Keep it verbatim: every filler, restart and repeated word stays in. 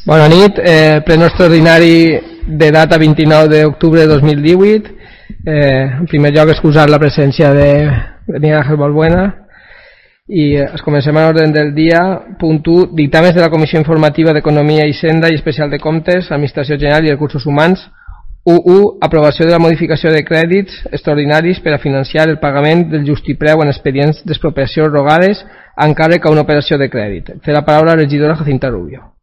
Bona nit, eh, pleno extraordinari de data vint-i-nou d'octubre de dos mil divuit. Eh, en primer lloc, excusar la presència de Miguel Ángel Balbuena i es comencem a l'ordre del dia. Punt u, dictàmens de la Comissió Informativa d'Economia i Hisenda i Especial de Comptes, Administració General i Recursos Humans. u u, aprovació de la modificació de crèdits extraordinaris per a financiar el pagament del justipreu en expedients d'expropiació rogades encara que una operació de crèdit. Té la paraula la regidora Jacinta Rubio.